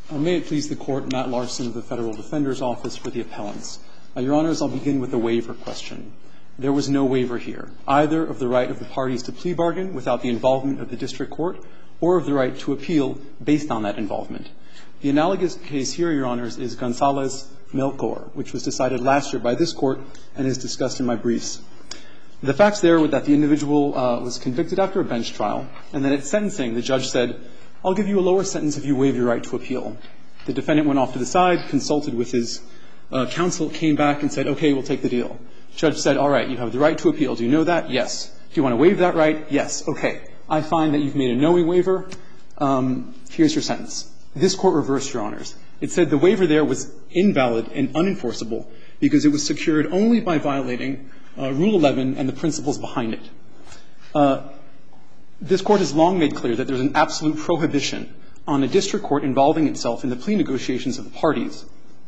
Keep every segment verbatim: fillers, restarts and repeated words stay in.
Uh, may it please the Court, Matt Larson of the Federal Defender's Office for the appellants. Uh, Your Honors, I'll begin with the waiver question. There was no waiver here, either of the right of the parties to plea bargain without the involvement of the district court or of the right to appeal based on that involvement. The analogous case here, Your Honors, is Gonzalez-Melchor, which was decided last year by this Court and is discussed in my briefs. The facts there were that the individual uh, was convicted after a bench trial, and then at sentencing, the judge said, I'll give you a lower sentence if you waive your right to appeal. The defendant went off to the side, consulted with his uh, counsel, came back and said, okay, we'll take the deal. Judge said, all right, you have the right to appeal. Do you know that? Yes. Do you want to waive that right? Yes. Okay. I find that you've made a knowing waiver. Um, here's your sentence. This Court reversed, Your Honors. It said the waiver there was invalid and unenforceable because it was secured only by violating uh, Rule eleven and the principles behind it. Uh, this Court has long made clear that there's an absolute prohibition on a district court involving itself in the plea negotiations of the parties.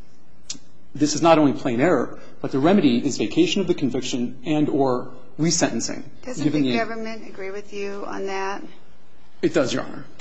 This is not only plain error, but the remedy is vacation of the conviction and or resentencing. Doesn't the government agree with you on that? It does, Your Honor.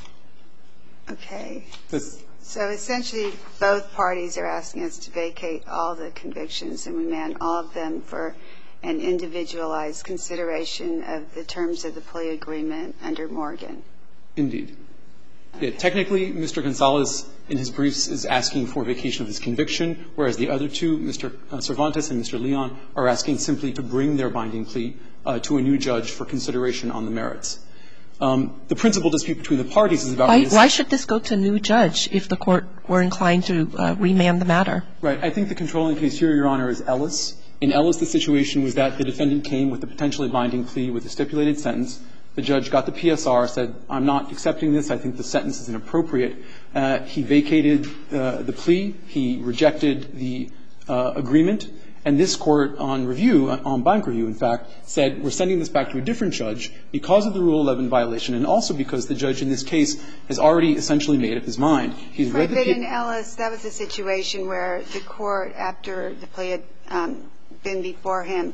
Okay. This, so essentially, both parties are asking us to vacate all the convictions and remand all of them for an individualized consideration of the terms of the plea agreement under Morgan. Indeed. Yeah, technically, Mister Gonzalez, in his briefs, is asking for vacation of his conviction, whereas the other two, Mister Cervantes and Mister Leon, are asking simply to bring their binding plea uh, to a new judge for consideration on the merits. Um, the principal dispute between the parties is about... Why, why should this go to a new judge if the Court were inclined to uh, remand the matter? Right. I think the controlling case here, Your Honor, is Ellis. In Ellis, the situation was that the defendant came with a potentially binding plea with a stipulated sentence. The judge got the P S R, said, I'm not accepting this. I think the sentence is inappropriate. Uh, he vacated uh, the plea. He rejected the uh, agreement. And this Court, on review, on bank review, in fact, said, we're sending this back to a different judge because of the Rule eleven violation and also because the judge in this case has already essentially made up his mind. He's read the But in Ellis, that was a situation where the Court, after the plea had um, been before him,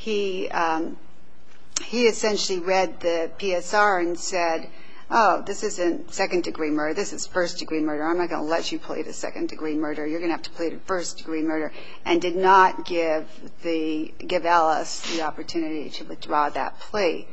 he um, he essentially read the P S R and said, oh, this isn't second-degree murder, this is first-degree murder. I'm not going to let you plead a second-degree murder. You're going to have to plead a first-degree murder, and did not give the give Ellis the opportunity to withdraw that plea.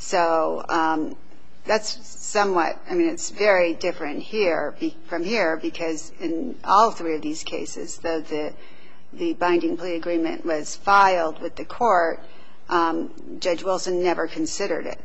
So um, that's somewhat, I mean, it's very different here be, from here because in all three of these cases, though the the binding plea agreement was filed with the Court, um, Judge Wilson never considered it.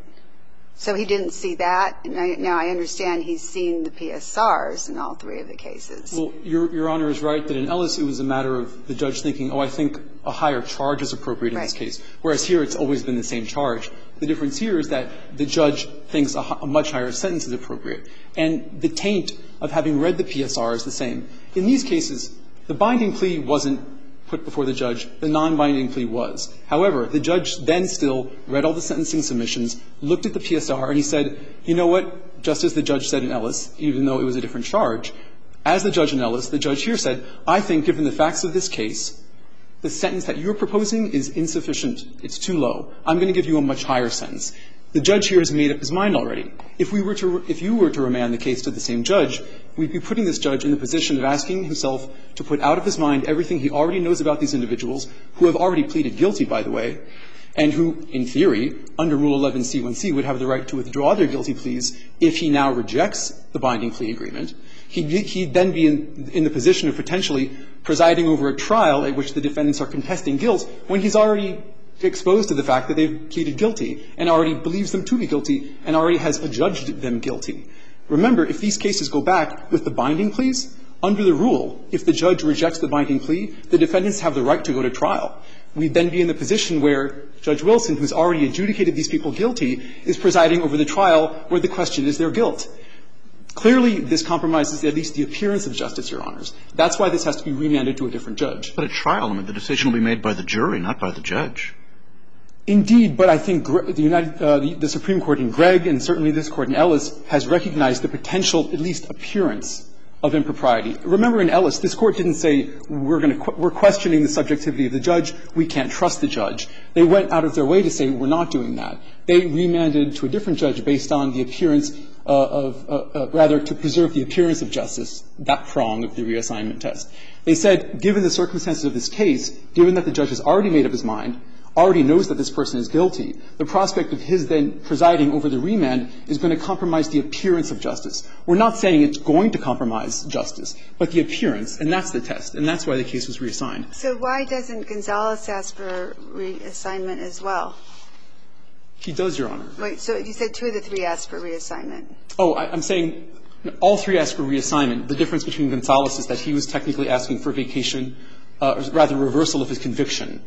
So he didn't see that. And I, now I understand he's seen the P S Rs in all three of the cases. Well, Your, Your Honor is right that in Ellis it was a matter of the judge thinking, oh, I think a higher charge is appropriate in right. this case. Whereas here it's always been the same charge. The difference here is that the judge thinks a, a much higher sentence is appropriate. And the taint of having read the P S R is the same. In these cases, the binding plea wasn't put before the judge. The non-binding plea was. However, the judge then still read all the sentencing submissions, looked at the P S R, and he said, you know what, just as the judge said in Ellis, even though it was a different charge, as the judge in Ellis, the judge here said, I think given the facts of this case, the sentence that you're proposing is insufficient. It's too low. I'm going to give you a much higher sentence. The judge here has made up his mind already. If we were to, if you were to remand the case to the same judge, we'd be putting this judge in the position of asking himself to put out of his mind everything he already knows about these individuals, who have already pleaded guilty, by the way, and who, in theory, under Rule eleven C one C, would have the right to withdraw their guilty pleas if he now rejects the binding plea agreement. He'd, he'd then be in, in the position of potentially presiding over a trial at which the defendants are contesting guilt when he's already exposed to the fact that they've pleaded guilty and already believes them to be guilty and already has adjudged them guilty. Remember, if these cases go back with the binding pleas, under the rule, if the judge rejects the binding plea, the defendants have the right to go to trial. We'd then be in the position where Judge Wilson, who's already adjudicated these people guilty, is presiding over the trial where the question is their guilt. Clearly, this compromises at least the appearance of justice, Your Honors. That's why this has to be remanded to a different judge. But at trial, I mean, the decision will be made by the jury, not by the judge. Indeed, but I think the, United, uh, the, the Supreme Court in Gregg and certainly this Court in Ellis has recognized the potential, at least appearance, of impropriety. Remember in Ellis, this Court didn't say we're going to qu- we're questioning the subjectivity of the judge, we can't trust the judge. They went out of their way to say we're not doing that. They remanded to a different judge based on the appearance uh, of, uh, uh, rather to preserve the appearance of justice, that prong of the reassignment test. They said, given the circumstances of this case, given that the judge has already made up his mind, already knows that this person is guilty, the prospect of his then presiding over the remand is going to compromise the appearance of justice. We're not saying it's going to compromise justice, but the appearance, and that's the test, and that's why the case was reassigned. So why doesn't Gonzalez ask for reassignment as well? He does, Your Honor. Wait, so you said two of the three asked for reassignment. Oh, I, I'm saying all three asked for reassignment. The difference between Gonzalez is that he was technically asking for vacation, uh, or rather reversal of his conviction.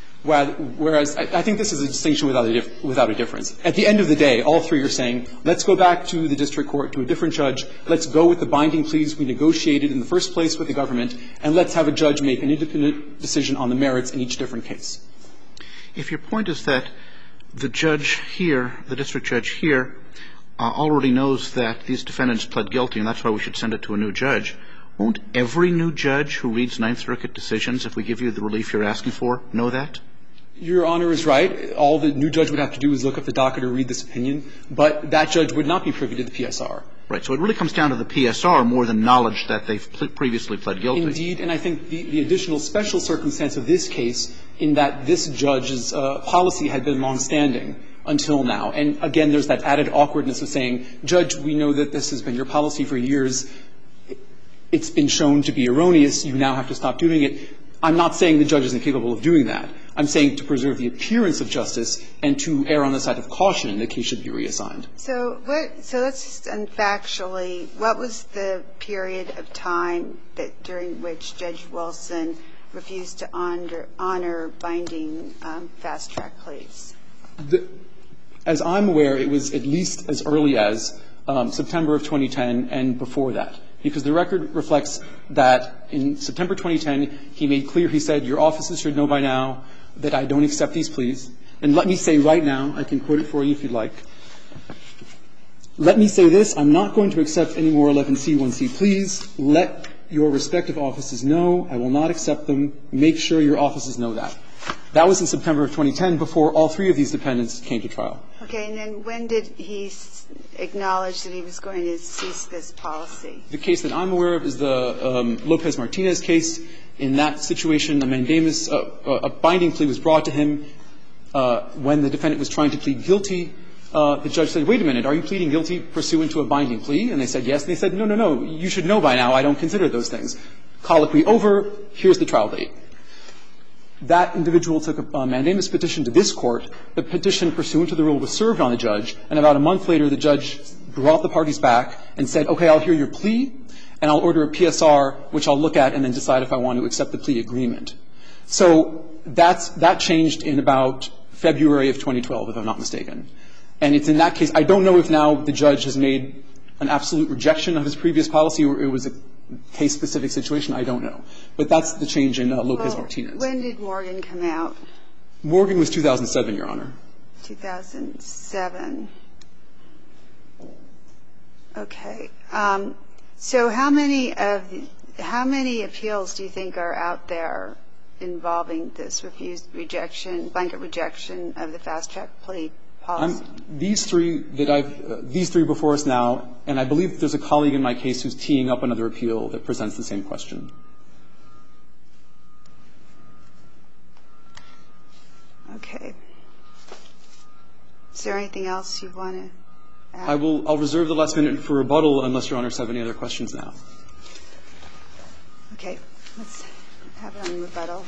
Whereas I, I think this is a distinction without a, dif- without a difference. At the end of the day, all three are saying, let's go back to the district court, to a different judge, let's go with the binding pleas we negotiated in the first place with the government, and let's have a judge make an independent decision on the merits in each different case. If your point is that the judge here, the district judge here, uh, already knows that these defendants pled guilty and that's why we should send it to a new judge, won't every new judge who reads Ninth Circuit decisions, if we give you the relief you're asking for, know that? Your Honor is right. All the new judge would have to do is look up the docket or read this opinion, but that judge would not be privy to the P S R. Right. So it really comes down to the P S R more than knowledge that they've pl- previously pled guilty. Indeed, and I think the, the additional special circumstance of this case in that this judge's uh, policy had been longstanding until now. And again, there's that added awkwardness of saying, Judge, we know that this has been your policy for years. It's been shown to be erroneous. You now have to stop doing it. I'm not saying the judge isn't capable of doing that. I'm saying to preserve the appearance of justice and to err on the side of caution, the case should be reassigned. So what? So let's just unfactually, what was the period of time that during which Judge Wilson refused to honor, honor binding um, fast-track pleas? The, as I'm aware, it was at least as early as um, September of twenty ten and before that. Because the record reflects that in September twenty ten, he made clear, he said, your offices should know by now that I don't accept these pleas. And let me say right now, I can quote it for you if you'd like. Let me say this, I'm not going to accept any more eleven C one C pleas. Let your respective offices know. I will not accept them. Make sure your offices know that. That was in September of twenty ten, before all three of these defendants came to trial. Okay, and then when did he s- acknowledge that he was going to cease this policy? The case that I'm aware of is the um, Lopez-Martinez case. In that situation, a mandamus, uh, a binding plea was brought to him uh, when the defendant was trying to plead guilty. Uh, the judge said, wait a minute, are you pleading guilty pursuant to a binding plea? And they said yes. And they said, no, no, no, you should know by now. I don't consider those things. Colloquy over. Here's the trial date. That individual took a, a mandamus petition to this court. The petition pursuant to the rule was served on the judge. And about a month later, the judge brought the parties back and said, okay, I'll hear your plea, and I'll order a P S R, which I'll look at and then decide if I want to accept the plea agreement. So that's, that changed in about February of twenty twelve, if I'm not mistaken. And it's in that case, I don't know if now the judge has made an absolute rejection of his previous policy or it was a case-specific situation. I don't know. But that's the change in uh, Lopez-Martinez. Well, when did Morgan come out? Morgan was two thousand seven, Your Honor. two thousand seven. Okay. Um, so how many of the, how many appeals do you think are out there involving this refused rejection, blanket rejection of the fast-track plea policy? I'm, these three that I've, uh, these three before us now, and I believe there's a colleague in my case who's teeing up another appeal that presents the same question. Okay. Is there anything else you want to add? I will, I'll reserve the last minute for rebuttal unless Your Honors have any other questions now. Okay. Let's have it on rebuttal.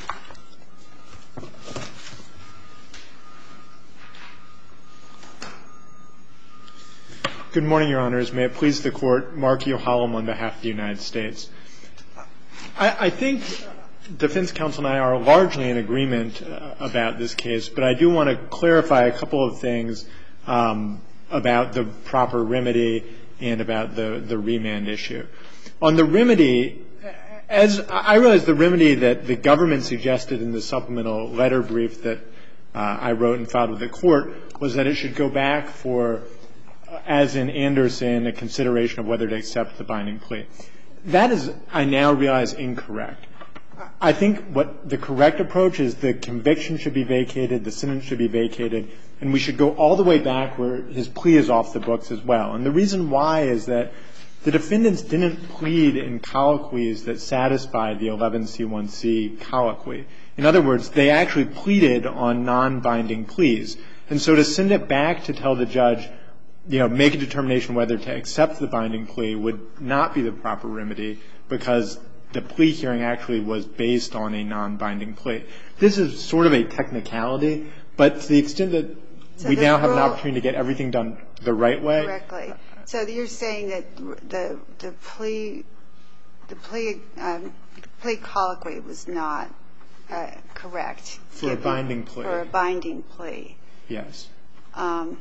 Good morning, Your Honors. May it please the Court, Mark Yohalam on behalf of the United States. I, I think defense counsel and I are largely in agreement uh, about this case, but I do want to clarify a couple of things um, about the proper remedy and about the, the remand issue. On the remedy, as I realize the remedy that the government suggested in the supplemental letter brief that uh, I wrote and filed with the Court was that it should go back for, as in Anderson, a consideration of whether to accept the binding plea. That is, I now realize, incorrect. I think what the correct approach is the conviction should be vacated, the sentence should be vacated, and we should go all the way back where his plea is off the books as well. And the reason why is that the defendants didn't plead in colloquies that satisfied the eleven C one C colloquy. In other words, they actually pleaded on non-binding pleas. And so to send it back to tell the judge, you know, make a determination whether to accept the binding plea would not be the proper remedy because the plea hearing actually was based on a non-binding plea. This is sort of a technicality, but to the extent that so we now have an rule, opportunity to get everything done the right way. Correctly. So you're saying that the the plea the plea um, plea colloquy was not uh, correct For a binding plea. For a binding plea. Yes. Um,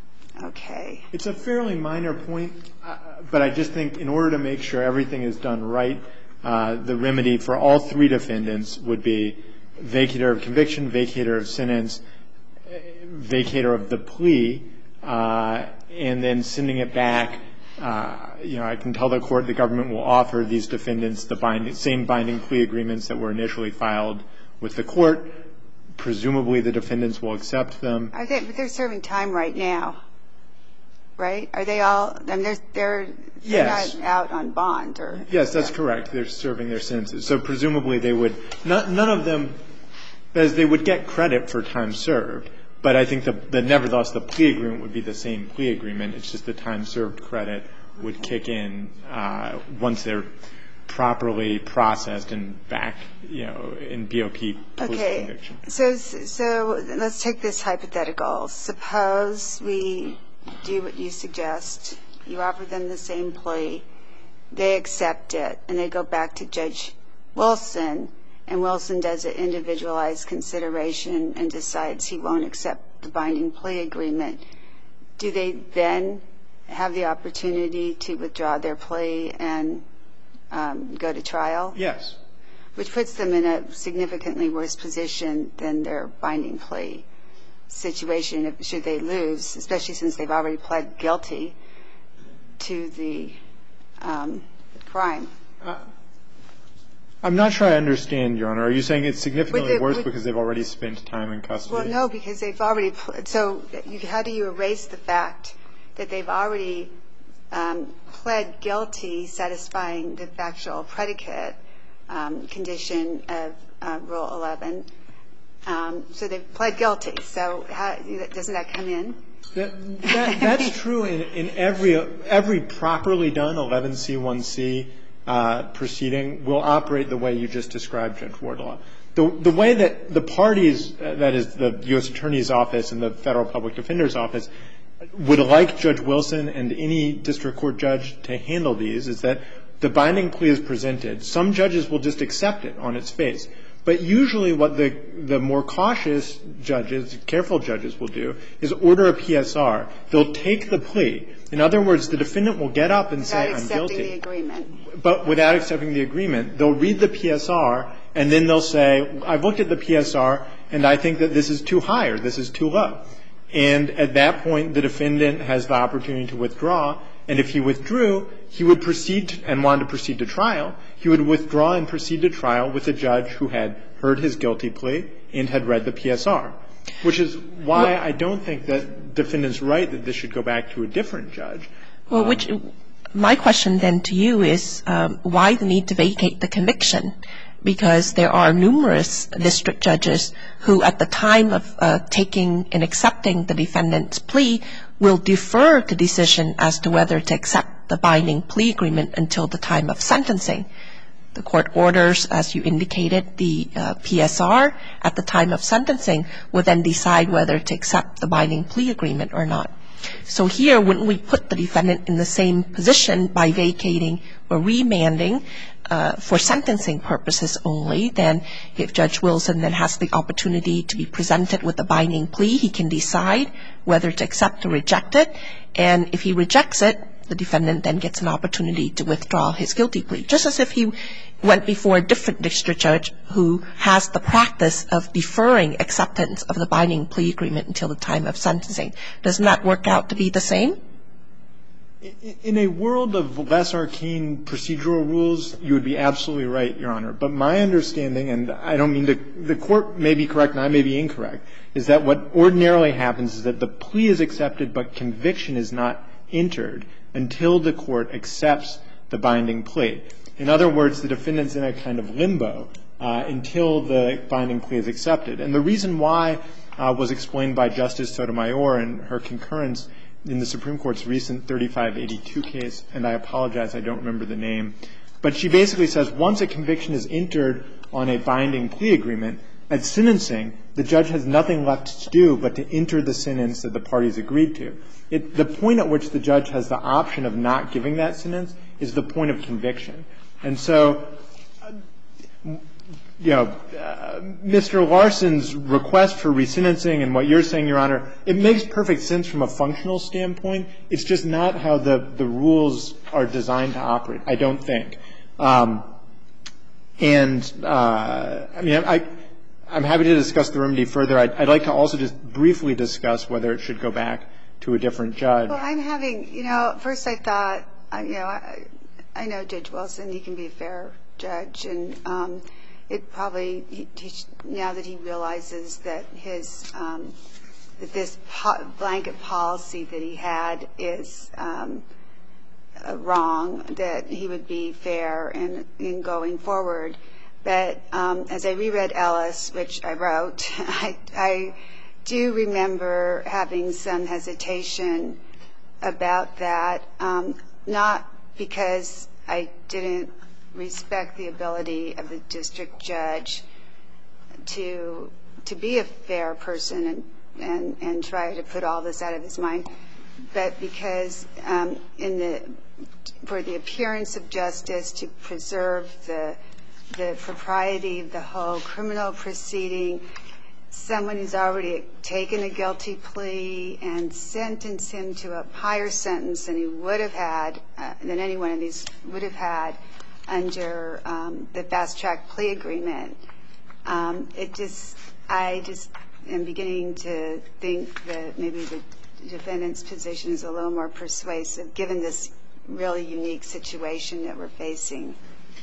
okay. It's a fairly minor point, uh, but I just think in order to make sure everything is done right, uh, the remedy for all three defendants would be vacator of conviction, vacator of sentence, vacator of the plea, uh, and then sending it back. Uh, you know, I can tell the court the government will offer these defendants the binding, same binding plea agreements that were initially filed with the court. Presumably the defendants will accept them. Are they, but they're serving time right now, right? Are they all, I mean, they're, they're, they're Yes. not out on bond or? Yes, that's yeah. correct. They're serving their sentences. So presumably they would, not, none of them, as they would get credit for time served, but I think that the, nevertheless the plea agreement would be the same plea agreement. It's just the time served credit would kick in uh, once they're properly processed and back, you know, in B O P post-conviction. Okay. So, so let's take this hypothetical. Suppose we do what you suggest. You offer them the same plea. They accept it, and they go back to Judge Wilson, and Wilson does an individualized consideration and decides he won't accept the binding plea agreement. Do they then have the opportunity to withdraw their plea and um, go to trial? Yes. Which puts them in a significantly worse position than their binding plea situation if, should they lose, especially since they've already pled guilty to the um, crime. Uh, I'm not sure I understand, Your Honor. Are you saying it's significantly the, worse with, because they've already spent time in custody? Well, no, because they've already – so you, how do you erase the fact that they've already um, pled guilty, satisfying the factual predicate um, condition of uh, Rule eleven? Um, so they've pled guilty. So how, doesn't that come in? That, that, that's true in, in every every properly done eleven C one C uh, proceeding will operate the way you just described, Judge Wardlaw. The, the way that the parties, uh, that is the U S Attorney's Office and the Federal Public Defender's Office, would like Judge Wilson and any district court judge to handle these is that the binding plea is presented. Some judges will just accept it on its face. But usually what the, the more cautious judges, careful judges will do is order a P S R. They'll take the plea. In other words, the defendant will get up and say, I'm guilty. Without accepting the agreement. But without accepting the agreement, they'll read the P S R, and then they'll say, I've looked at the P S R, and I think that this is too high or this is too low. And at that point, the defendant has the opportunity to withdraw. And if he withdrew, he would proceed and wanted to proceed to trial. He would withdraw and proceed to trial with a judge who had heard his guilty plea and had read the P S R, which is why I don't think that defendant's right that this should go back to a different judge. Well, which my question then to you is um, why the need to vacate the conviction? Because there are numerous district judges who at the time of uh, taking and accepting the defendant's plea will defer the decision as to whether to accept the binding plea agreement until the time of sentencing. The court orders, as you indicated, the uh, P S R at the time of sentencing will then decide whether to accept the binding plea agreement or not. So here, wouldn't we put the defendant in the same position by vacating or remanding uh, for sentencing purposes only? Then if Judge Wilson then has the opportunity to be presented with a binding plea, he can decide whether to accept or reject it. And if he rejects it, the defendant then gets an opportunity to withdraw his guilty plea, just as if he went before a different district judge who has the practice of deferring acceptance of the binding plea agreement until the time of sentencing. Doesn't that work out to be the same? In a world of less arcane procedural rules, you would be absolutely right, Your Honor. But my understanding, and I don't mean to, the Court may be correct and I may be incorrect, is that what ordinarily happens is that the plea is accepted but conviction is not entered until the Court accepts the binding plea. In other words, the defendant's in a kind of limbo uh, until the binding plea is accepted. And the reason why uh, was explained by Justice Sotomayor in her concurrence in the Supreme Court's recent thirty-five eighty-two case, and I apologize, I don't remember the name. But she basically says once a conviction is entered on a binding plea agreement, at sentencing, the judge has nothing left to do but to enter the sentence that the parties agreed to. It, the point at which the judge has the option of not giving that sentence is the point of conviction. And so, you know, uh, Mister Larson's request for resentencing and what you're saying, Your Honor, it makes perfect sense from a functional standpoint. It's just not how the, the rules are designed to operate, I don't think. Um, and, uh, I mean, I, I'm happy to discuss the remedy further. I'd, I'd like to also just briefly discuss whether it should go back to a different judge. Well, I'm having, you know, first I thought, you know, I, I know Judge Wilson, he can be a fair judge, and um, it probably, he, he, now that he realizes that his, um, that this po- blanket policy that he had is um, uh, wrong, that he would be fair in, in going forward. But um, as I reread Ellis, which I wrote, I, I do remember having some hesitation about that, um, not because I didn't respect the ability of the district judge to to be a fair person and, and, and try to put all this out of his mind, but because um, in the for the appearance of justice, to preserve the the propriety of the whole criminal proceeding, someone who's already taken a guilty plea and sentenced him to a higher sentence than he would have had, uh, than any one of these would have had under um, the fast-track plea agreement. Um, it just, I just am beginning to think that maybe the defendant's position is a little more persuasive, given this really unique situation that we're facing.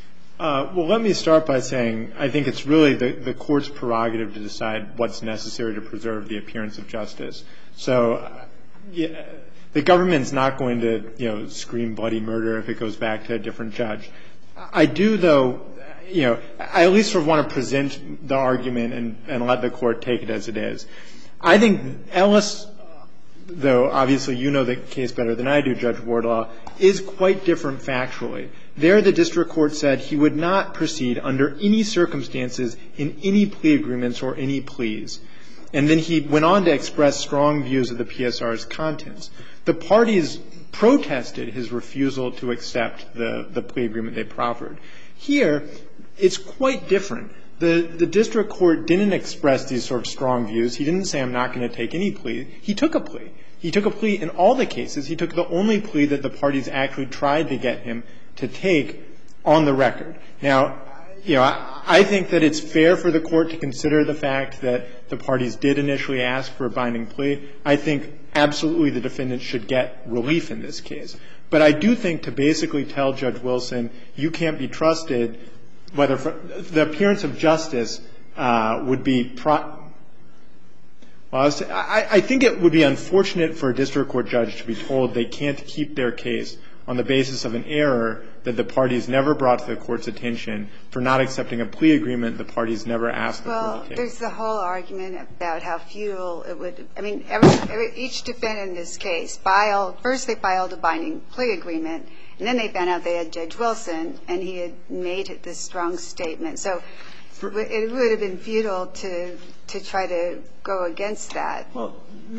Uh, well, let me start by saying I think it's really the, the court's prerogative to decide what's necessary to preserve the appearance of justice. So uh, yeah, the government's not going to, you know, scream bloody murder if it goes back to a different judge. I do, though, you know, I at least sort of want to present the argument and, and let the court take it as it is. I think Ellis, though obviously you know the case better than I do, Judge Wardlaw, is quite different factually. There, the district court said he would not proceed under any circumstances in any plea agreements or any pleas. And then he went on to express strong views of the P S R's contents. The parties protested his refusal to accept the, the plea agreement they proffered. Here, it's quite different. The, the district court didn't express these sort of strong views. He didn't say, I'm not going to take any plea. He took a plea. He took a plea in all the cases. He took the only plea that the parties actually tried to get him to take on the record. Now, you know, I, I think that it's fair for the court to consider the fact that the parties did initially ask for a binding plea. I think absolutely the defendant should get relief in this case. But I do think to basically tell Judge Wilson, you can't be trusted, whether for, the appearance of justice uh, would be pro- well, I, was, I, I think it would be unfortunate for a district court judge to be told they can't keep their case on the basis of an error that the parties never brought to the court's attention for not accepting a plea agreement the parties never asked the well, court to take. There's the whole argument about how futile it would, I mean, every, every, each defendant in this case filed, first they filed a binding plea agreement, and then they found out they had Judge Wilson, and he had made this strong statement. So it would have been futile to to try to go against that. Well,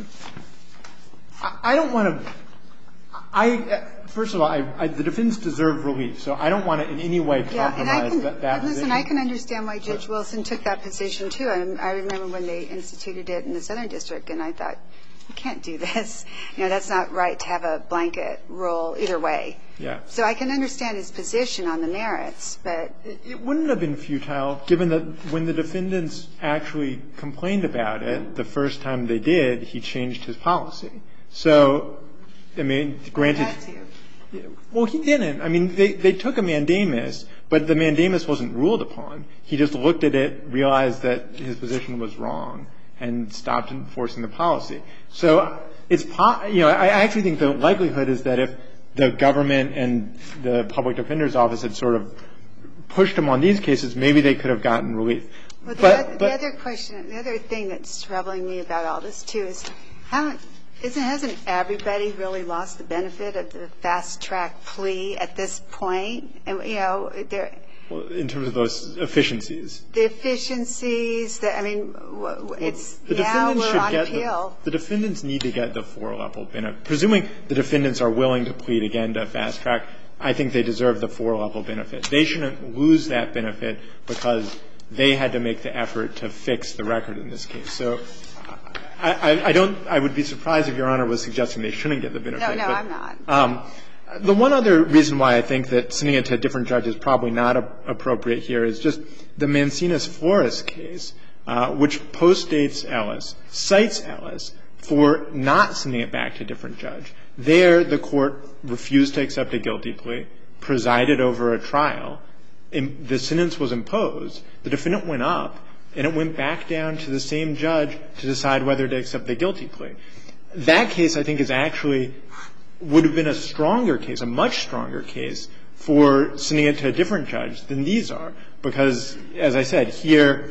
I don't want to – I first of all, I, I, the defendants deserve relief, so I don't want to in any way compromise yeah, and I can, that, that listen, position. I can understand why Judge Wilson took that position, too. I, I remember when they instituted it in the Southern District, and I thought, you can't do this. You know, that's not right to have a blanket rule either way. Yeah. So I can understand his position on the merits, but It, it wouldn't have been futile, given that when the defendants actually complained about it the first time they did, he changed his policy. So I mean, granted. He had to. Well, he didn't. I mean, they, they took a mandamus, but the mandamus wasn't ruled upon. He just looked at it, realized that his position was wrong, and stopped enforcing the policy. So it's, you know, I actually think the likelihood is that if the government and the public defender's office had sort of pushed him on these cases, maybe they could have gotten relief. Well, the, but, other, but, the other question, the other thing that's troubling me about all this, too, is how isn't, hasn't everybody really lost the benefit of the fast-track plea at this point? And, you know, there well, in terms of those efficiencies. The efficiencies, the, I mean, it's the now we're on get appeal. The, the defendants need to get the four-level benefit. Presuming the defendants are willing to plead again to fast-track, I think they deserve the four-level benefit. They shouldn't lose that benefit because they had to make the effort to fix the record in this case. So I, I, I don't – I would be surprised if Your Honor was suggesting they shouldn't get the benefit. No, no, but, I'm not. Um, the one other reason why I think that sending it to a different judge is probably not a, appropriate here is just the Mancinas-Flores case, uh, which postdates Ellis, cites Ellis for not sending it back to a different judge. There, the court refused to accept a guilty plea, presided over a trial. The sentence was imposed. The defendant went up, and it went back down to the same judge to decide whether to accept the guilty plea. That case, I think, is actually would have been a stronger case, a much stronger case, for sending it to a different judge than these are. Because, as I said, here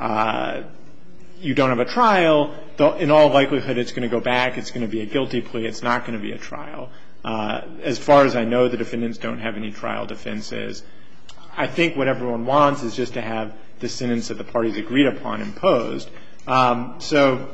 uh, you don't have a trial. In all likelihood, it's going to go back. It's going to be a guilty plea. It's not going to be a trial. Uh, as far as I know, the defendants don't have any trial defenses. I think what everyone wants is just to have the sentence that the parties agreed upon imposed. Um, so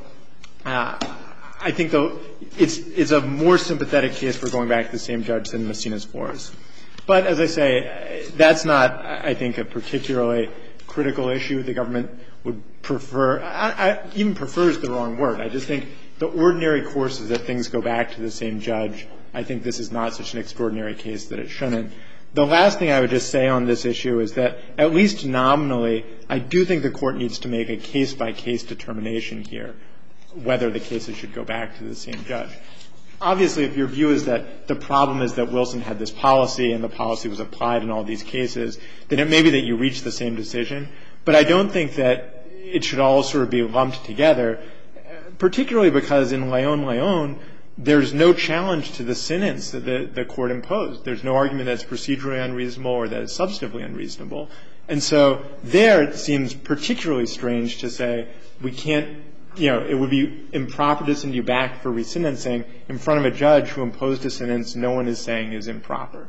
uh, I think, though, it's, it's a more sympathetic case for going back to the same judge than Mancinas-Flores. But, as I say, that's not, I think, a particularly critical issue. The government would prefer, I, I, even prefers the wrong word. I just think the ordinary course is that things go back to the same judge. I think this is not such an extraordinary case that it shouldn't. The last thing I would just say on this issue is that, at least nominally, I do think the court needs to make a case-by-case determination here whether the cases should go back to the same judge. Obviously, if your view is that the problem is that Wilson had this policy and the policy was applied in all these cases, then it may be that you reach the same decision. But I don't think that it should all sort of be lumped together, particularly because in Leon Leon, there's no challenge to the sentence that the, the court imposed. There's no argument that it's procedurally unreasonable or that it's substantively unreasonable. And so there it seems particularly strange to say we can't, you know, it would be improper to send you back for resentencing in front of a judge who imposed a sentence no one is saying is improper.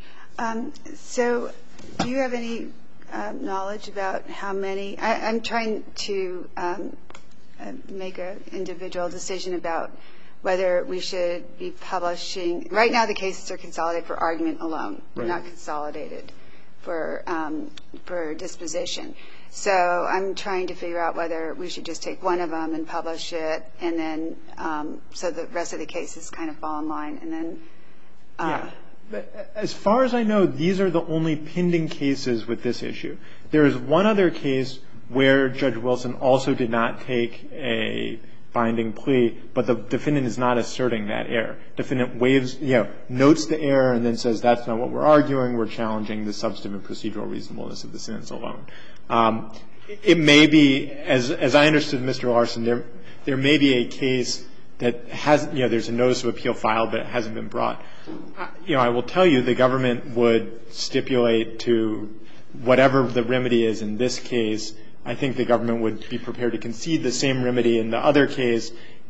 Um, so do you have any uh, knowledge about how many? I, I'm trying to um, uh, make an individual decision about whether we should be publishing. Right now the cases are consolidated for argument alone. They're not consolidated for um, for disposition. So I'm trying to figure out whether we should just take one of them and publish it, and then um, so the rest of the cases kind of fall in line. And then, uh, yeah. But as far as I know, these are the only pending cases with this issue. There is one other case where Judge Wilson also did not take a binding plea, but the defendant is not asserting that error. Defendant waives, you know, notes the error and then says that's not what we're arguing. We're challenging the substantive and procedural reasonableness of the sentence alone. Um, it may be, as as I understood Mister Larson, there there may be a case that has, you know, there's a notice of appeal filed but it hasn't been brought. Uh, you know, I will tell you the government would stipulate to whatever the remedy is in this case. I think the government would be prepared to concede the same remedy in the other case,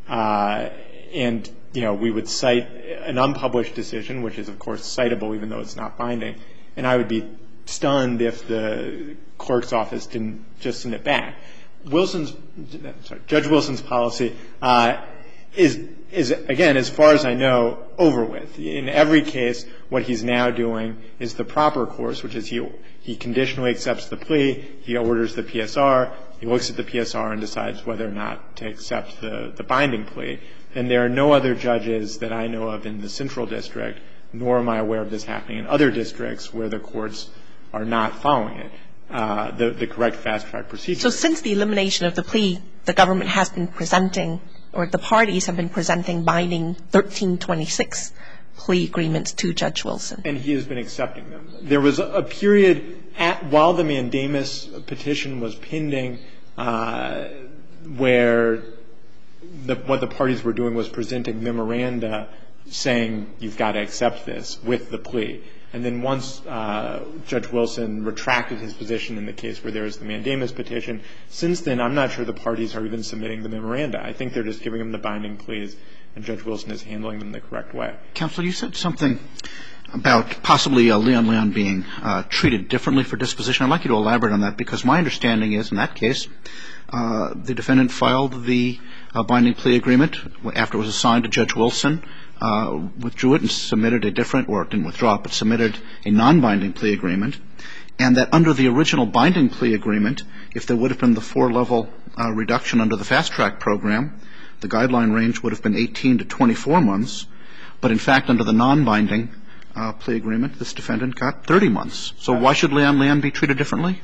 uh, and, you know, we would cite an unpublished decision, which is, of course, citable even though it's not binding, and I would be stunned if the clerk's office didn't just send it back. Wilson's, sorry, Judge Wilson's policy uh, is, is, again, as far as I know, over with. In every case, what he's now doing is the proper course, which is he he conditionally accepts the plea, he orders the P S R, he looks at the P S R and decides whether or not to accept the, the binding plea. And there are no other judges that I know of in the Central District, nor am I aware of this happening in other districts where the courts are not following it, uh, the, the correct fast-track procedure. So since the elimination of the plea, the government has been presenting or the parties have been presenting binding thirteen twenty-six plea agreements to Judge Wilson. And he has been accepting them. There was a period at, while the mandamus petition was pending uh, where the, what the parties were doing was presenting memoranda saying you've got to accept this with the plea. And then once uh, Judge Wilson retracted his position in the case where there was the mandamus petition, since then I'm not sure the parties are even submitting the memoranda. I think they're just giving them the binding pleas, and Judge Wilson is handling them the correct way. Counsel, you said something about possibly uh, Leon Leon being uh, treated differently for disposition. I'd like you to elaborate on that, because my understanding is in that case uh, the defendant filed the uh, binding plea agreement after it was assigned to Judge Wilson, uh, withdrew it and submitted a different, or didn't withdraw it, but submitted a non-binding plea agreement, and that under the original binding plea agreement, if there would have been the four-level uh, reduction under the fast-track program, the guideline range would have been eighteen to twenty-four months, but in fact under the non-binding uh, plea agreement, this defendant got thirty months. So why should Leon Leon be treated differently?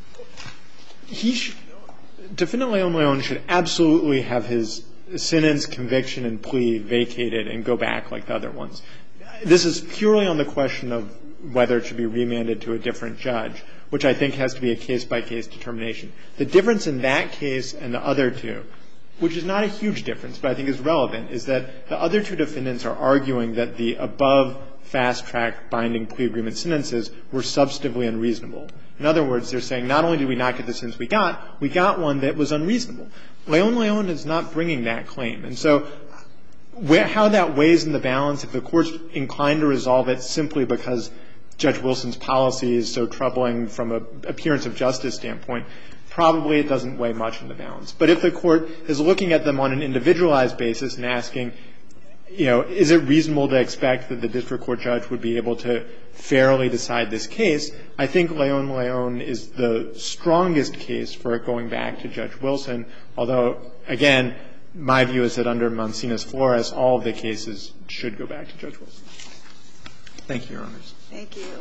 He should, Defendant Leon Leon should absolutely have his sentence, conviction, and plea vacated and go back like the other ones. This is purely on the question of whether it should be remanded to a different judge, which I think has to be a case-by-case determination. The difference in that case and the other two, which is not a huge difference, but I think is relevant, is that the other two defendants are arguing that the above fast-track binding plea agreement sentences were substantively unreasonable. In other words, they're saying not only did we not get the sentence we got, we got one that was unreasonable. Leon Leon is not bringing that claim. And so where, how that weighs in the balance, if the Court's inclined to resolve it simply because Judge Wilson's policy is so troubling from an appearance of justice standpoint, probably it doesn't weigh much in the balance. But if the Court is looking at them on an individualized basis and asking, you know, is it reasonable to expect that the district court judge would be able to fairly decide this case, I think Leon Leon is the strongest case for it going back to Judge Wilson, although, again, my view is that under Mancinas-Flores, all of the cases should go back to Judge Wilson. Thank you, Your Honors. Thank you.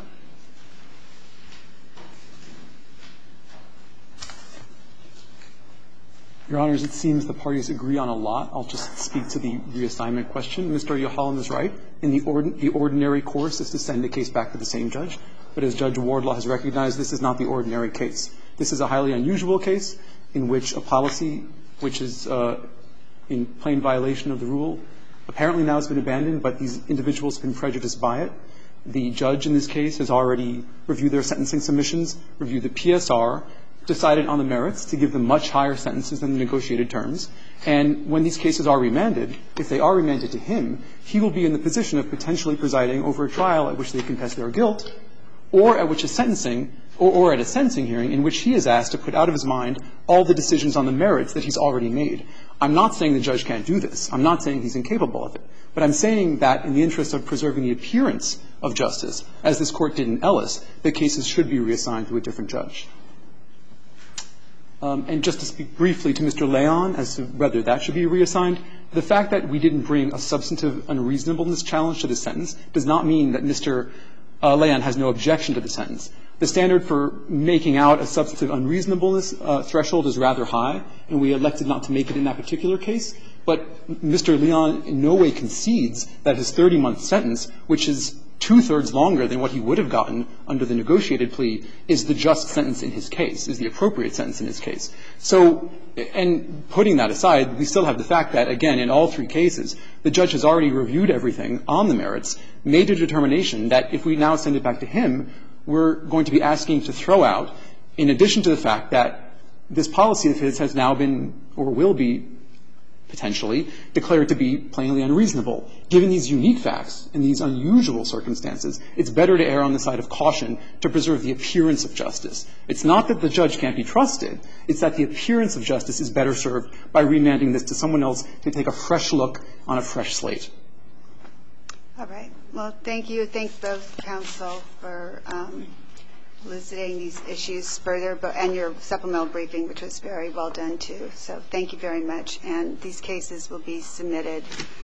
Your Honors, it seems the parties agree on a lot. I'll just speak to the reassignment question. Mister Yohalam is right. In the, ord- the ordinary course is to send the case back to the same judge. But as Judge Wardlaw has recognized, this is not the ordinary case. This is a highly unusual case in which a policy which is uh, in plain violation of the rule apparently now has been abandoned, but these individuals have been prejudiced by it. The judge in this case has already reviewed their sentencing submissions, reviewed the P S R, decided on the merits to give them much higher sentences than the negotiated terms. And when these cases are remanded, if they are remanded to him, he will be in the position of potentially presiding over a trial at which they confess their guilt, or at which a sentencing, or, or at a sentencing hearing in which he is asked to put out of his mind all the decisions on the merits that he's already made. I'm not saying the judge can't do this. I'm not saying he's incapable of it. But I'm saying that in the interest of preserving the appearance of justice, as this Court did in Ellis, the cases should be reassigned to a different judge. Um, and just to speak briefly to Mister Leon as to whether that should be reassigned, the fact that we didn't bring a substantive unreasonableness challenge to the sentence does not mean that Mister Uh, Leon has no objection to the sentence. The standard for making out a substantive unreasonableness uh, threshold is rather high, and we elected not to make it in that particular case. But Mister Leon in no way concedes that his thirty-month sentence, which is two-thirds longer than what he would have gotten under the negotiated plea, is the just sentence in his case, is the appropriate sentence in his case. So, and putting that aside, we still have the fact that, again, in all three cases, the judge has already reviewed everything on the merits, made a determination that if we now send it back to him, we're going to be asking to throw out, in addition to the fact that this policy of his has now been, or will be, potentially, declared to be plainly unreasonable. Given these unique facts and these unusual circumstances, it's better to err on the side of caution to preserve the appearance of justice. It's not that the judge can't be trusted. It's that the appearance of justice is better served by remanding this to someone else to take a fresh look on a fresh slate. All right. Well, thank you. Thank both counsel for um, elucidating these issues further, but, and your supplemental briefing, which was very well done, too. So thank you very much. And these cases will be submitted